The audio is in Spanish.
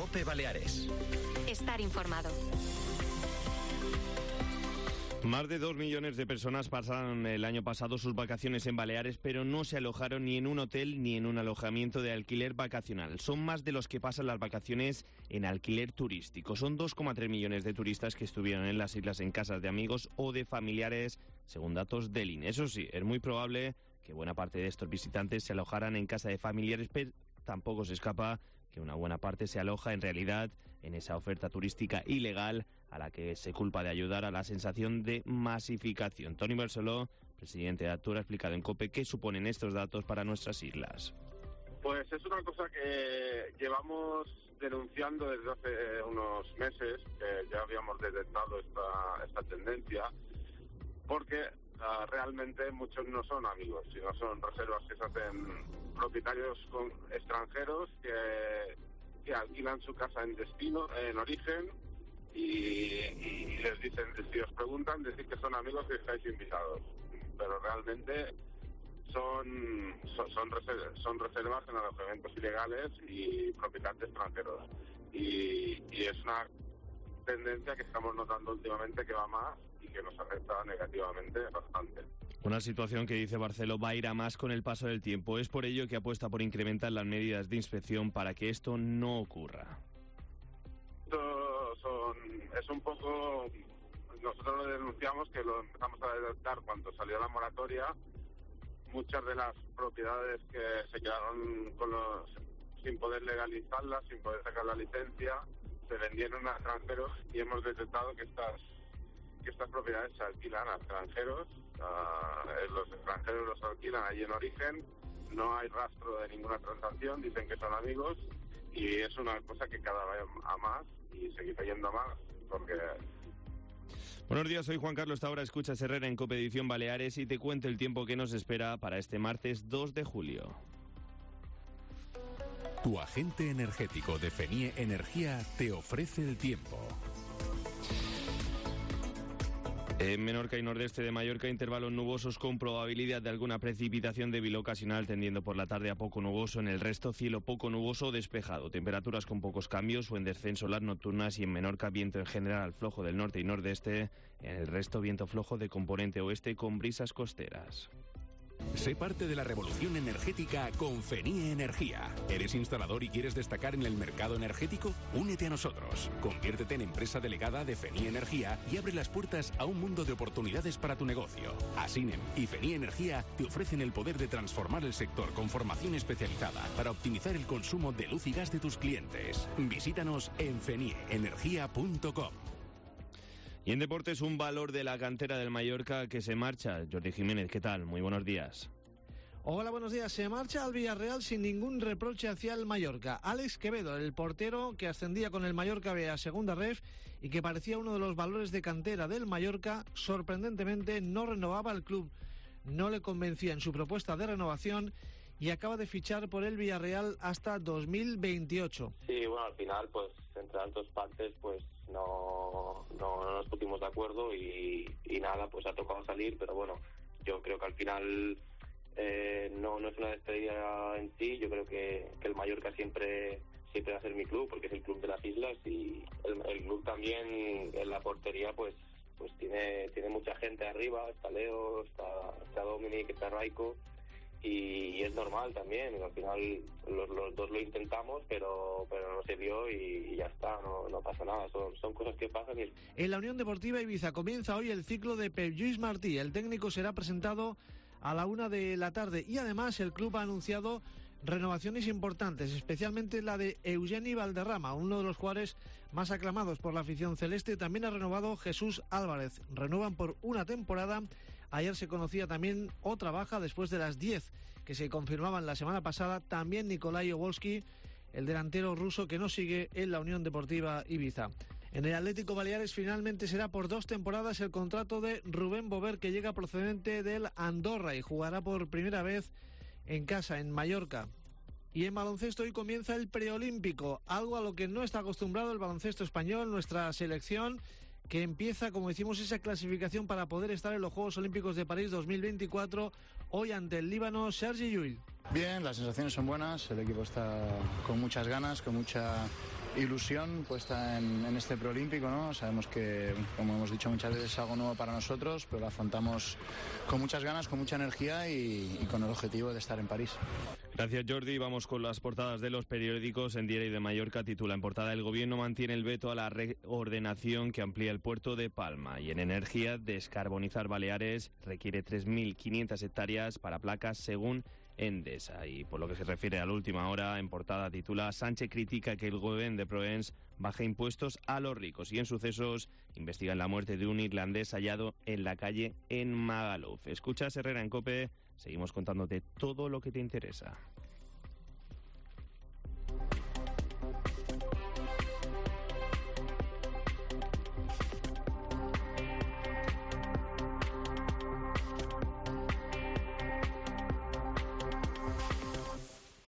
COPE Baleares. Estar informado. Más de 2 millones de personas pasaron el año pasado sus vacaciones en Baleares, pero no se alojaron ni en un hotel ni en un alojamiento de alquiler vacacional. Son más de los que pasan las vacaciones en alquiler turístico. Son 2,3 millones de turistas que estuvieron en las islas en casas de amigos o de familiares, según datos del INE. Eso sí, es muy probable que buena parte de estos visitantes se alojaran en casa de familiares, pero tampoco se escapa que una buena parte se aloja en realidad en esa oferta turística ilegal a la que se culpa de ayudar a la sensación de masificación. Toni Barceló, presidente de Actur, ha explicado en COPE qué suponen estos datos para nuestras islas. Pues es una cosa que llevamos denunciando desde hace unos meses, que ya habíamos detectado esta tendencia, porque realmente muchos no son amigos, sino son reservas que se hacen propietarios extranjeros que alquilan su casa en destino, en origen, y les dicen, si os preguntan, decir que son amigos que estáis invitados, pero realmente son reservas en alojamientos ilegales y propietarios extranjeros, y es una tendencia que estamos notando últimamente que va más y que nos afecta negativamente bastante. Una situación que, dice Barceló, va a ir a más con el paso del tiempo. Es por ello que apuesta por incrementar las medidas de inspección para que esto no ocurra. Es un poco... Nosotros lo denunciamos, que lo empezamos a detectar cuando salió la moratoria. Muchas de las propiedades que se quedaron sin poder legalizarlas, sin poder sacar la licencia, se vendieron a extranjeros, y hemos detectado que estas propiedades se alquilan a extranjeros. Los extranjeros los alquilan allí en origen, no hay rastro de ninguna transacción, dicen que son amigos, y es una cosa que cada vez a más y seguirá yendo a más, porque... Buenos días, soy Juan Carlos Taura, escuchas Herrera en COPE Edición Baleares y te cuento el tiempo que nos espera para este martes 2 de julio. Tu agente energético de FENIE Energía te ofrece el tiempo. En Menorca y nordeste de Mallorca, intervalos nubosos con probabilidad de alguna precipitación débil ocasional, tendiendo por la tarde a poco nuboso. En el resto, cielo poco nuboso o despejado. Temperaturas con pocos cambios o en descenso las nocturnas, y en Menorca viento en general flojo del norte y nordeste. En el resto, viento flojo de componente oeste con brisas costeras. Sé parte de la revolución energética con FENIE Energía. ¿Eres instalador y quieres destacar en el mercado energético? Únete a nosotros. Conviértete en empresa delegada de FENIE Energía y abre las puertas a un mundo de oportunidades para tu negocio. Asinem y FENIE Energía te ofrecen el poder de transformar el sector con formación especializada para optimizar el consumo de luz y gas de tus clientes. Visítanos en fenieenergia.com. Y en deportes, un valor de la cantera del Mallorca que se marcha. Jordi Jiménez, ¿qué tal? Muy buenos días. Hola, buenos días. Se marcha al Villarreal sin ningún reproche hacia el Mallorca. Alex Quevedo, el portero que ascendía con el Mallorca B a Segunda Ref y que parecía uno de los valores de cantera del Mallorca, sorprendentemente no renovaba el club. No le convencía en su propuesta de renovación y acaba de fichar por el Villarreal hasta 2028. Sí, bueno, al final, pues, entre las dos partes, pues, no nos pusimos de acuerdo y nada, pues ha tocado salir, pero bueno, yo creo que al final no es una despedida en sí. Yo creo que el Mallorca siempre va a ser mi club, porque es el club de las islas, y el club también en la portería pues tiene mucha gente arriba. Está Leo, está Dominic, está Raiko, y es normal también. Al final los dos lo intentamos, pero no se dio y ya está, no pasa nada, son cosas que pasan. En la Unión Deportiva Ibiza comienza hoy el ciclo de Pep Lluís Martí. El técnico será presentado a la 1 de la tarde y además el club ha anunciado renovaciones importantes, especialmente la de Eugeni Valderrama, uno de los jugadores más aclamados por la afición celeste. También ha renovado Jesús Álvarez. Renuevan por una temporada. Ayer se conocía también otra baja después de las 10 que se confirmaban la semana pasada. También Nikolai Obolski, el delantero ruso que no sigue en la Unión Deportiva Ibiza. En el Atlético Baleares finalmente será por 2 temporadas el contrato de Rubén Bover, que llega procedente del Andorra y jugará por primera vez en casa, en Mallorca. Y en baloncesto hoy comienza el preolímpico, algo a lo que no está acostumbrado el baloncesto español, nuestra selección, que empieza, como decimos, esa clasificación para poder estar en los Juegos Olímpicos de París 2024, hoy ante el Líbano. Sergi Llull. Bien, las sensaciones son buenas, el equipo está con muchas ganas, con mucha ilusión puesta en este preolímpico, ¿no? Sabemos que, como hemos dicho muchas veces, es algo nuevo para nosotros, pero lo afrontamos con muchas ganas, con mucha energía y con el objetivo de estar en París. Gracias, Jordi. Vamos con las portadas de los periódicos. En Diario de Mallorca titula en portada: el gobierno mantiene el veto a la reordenación que amplía el puerto de Palma. Y en energía, descarbonizar Baleares requiere 3.500 hectáreas para placas según Endesa. Y por lo que se refiere a la última hora, en portada titula: Sánchez critica que el gobierno de Proens baje impuestos a los ricos. Y en sucesos, investigan la muerte de un irlandés hallado en la calle en Magaluf. Escuchas Herrera en COPE. Seguimos contándote todo lo que te interesa.